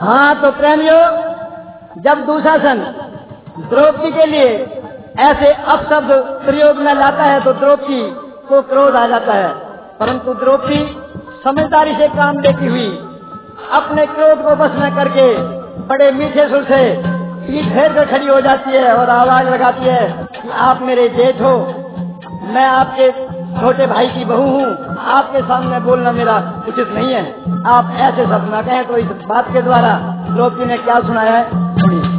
हाँ तो प्रेमियों, जब दुशासन द्रौपदी के लिए ऐसे अपशब्द प्रयोग में लाता है तो द्रौपदी को क्रोध आ जाता है, परंतु द्रौपदी समझदारी से काम लेती हुई अपने क्रोध को बस में करके बड़े मीठे सुर से पीठ फेर कर खड़ी हो जाती है और आवाज लगाती है कि आप मेरे जेठ हो, मैं आपके छोटे भाई की बहू हूँ, आपके सामने बोलना मेरा उचित नहीं है, आप ऐसे शब्द न कहें। तो इस बात के द्वारा द्रौपदी ने क्या सुनाया है सुनिए।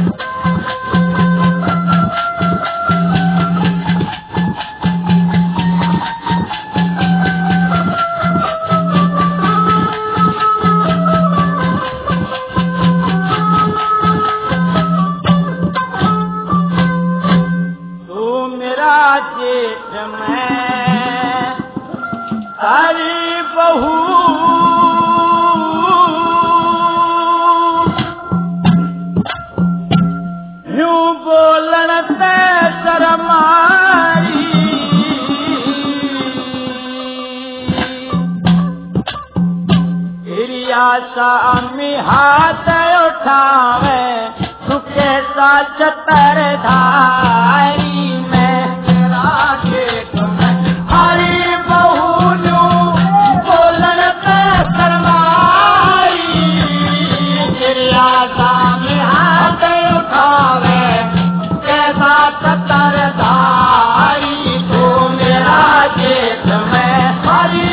हाथ उठावे सुखे सा चतर धारी में तेरा जेठ में हरी बहू बोलन पे शर्माई, तेरी आशा में हाथ उठावे कैसा चतर धारी, तू मेरा जेठ में हरी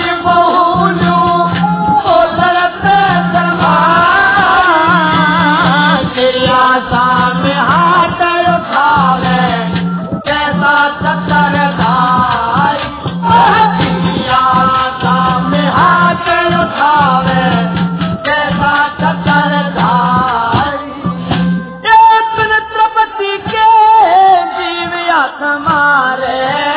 सामने हाथ उठावे कैसा चक्कर धारी, सामने हाथ उठावे कैसा चक्कर धारी। बिन द्रौपदी के जीविया तुम्हारे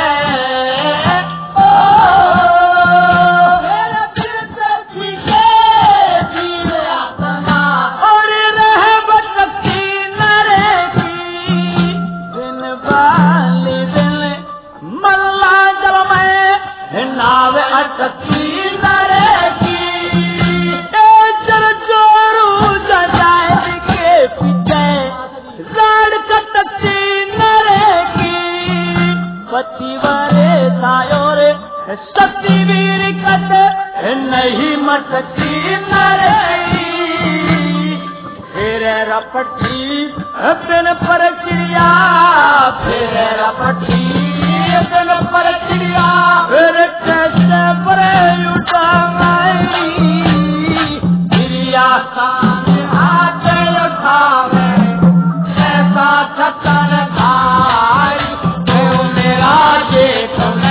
शक्ति वीर कट नहीं मटकी नरेगी, फिर रपटी बिन पर चिड़िया, फिर रपटी बिन पर चिड़िया, फिर कैसे पर उठाई, चिड़िया सामने हाथ उठावे ऐसा चक्कर धारी, तो मेरा जेठ में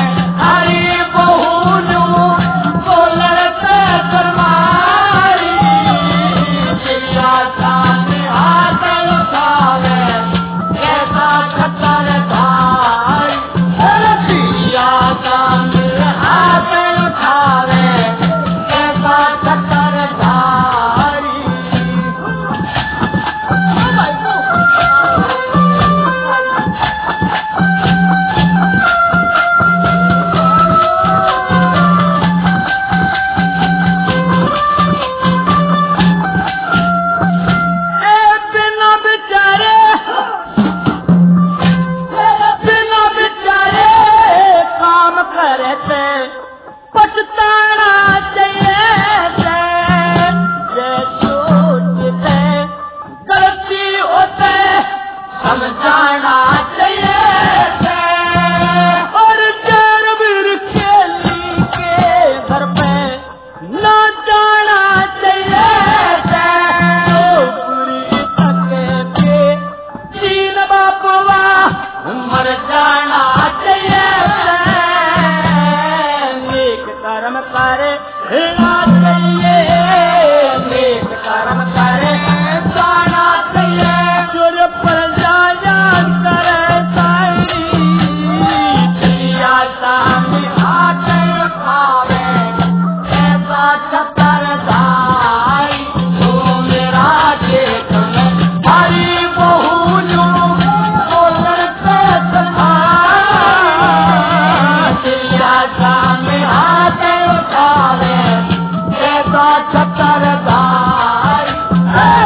चक्कर धारी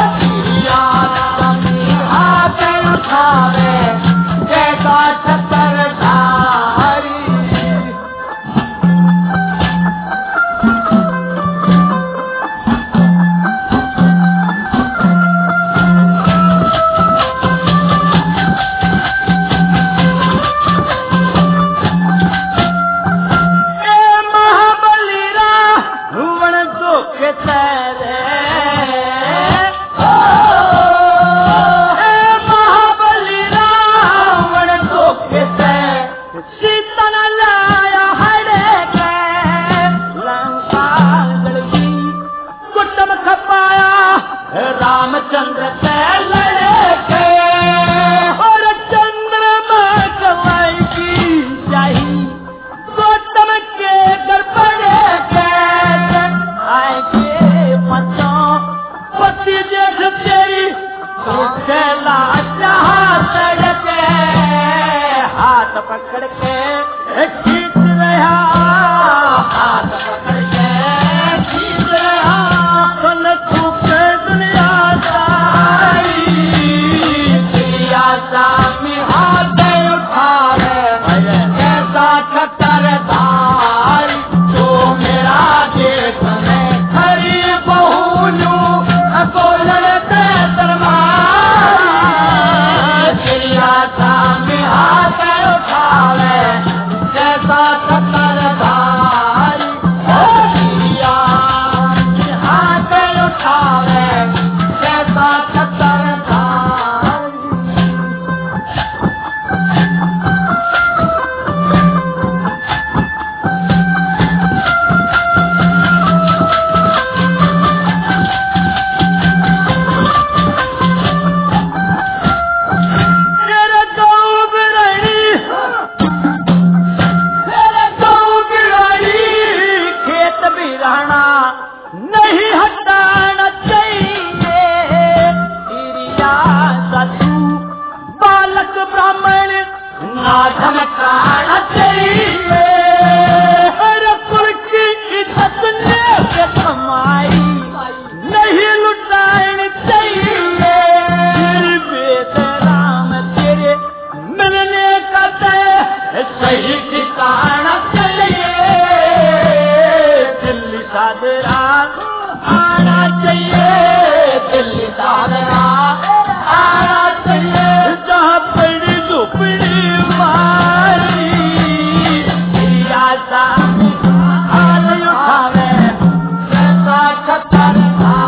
के तेरे महाबली रावण धोखे से सीता न लाया हरे के लंका लड़की कुटुम खपाया रामचंद्र से लड़े के और चंद्रमा कमाई की शाही गौतम के गड़बड़े के आए के बच्चों पति देख तेरी चला सड़के हाथ पकड़ के खींच रहा हाथ पकड़ के खींच रहा सुन छुपे दुनिया सारी दुनिया सामी हाथ उठा रहे कैसा खतर धारी जो मेरा देश में खरी बहुलू लड़ते दरबार दुनिया सामी हाथ उठा रहे कैसा खतर धारी दुनिया हाथ उठा रहे कैसा खतर धारी मेरे दो बिरानी खेत बिराना नहीं हटाना चाहिए तिरिया साधु बालक ब्राह्मण ना धमकाना चाहिए हर कुल की इज्जत ने के कमाई नहीं लुटानी चाहिए वेद राम तेरे मिलने का तय सही ठिकाना चाहिए दिल्ली सादरा आना चाहिए दिल्ली सादरा आना चाहिए जहाँ पड़ी झोपड़ी मारी हाथ उठावे कैसा खतर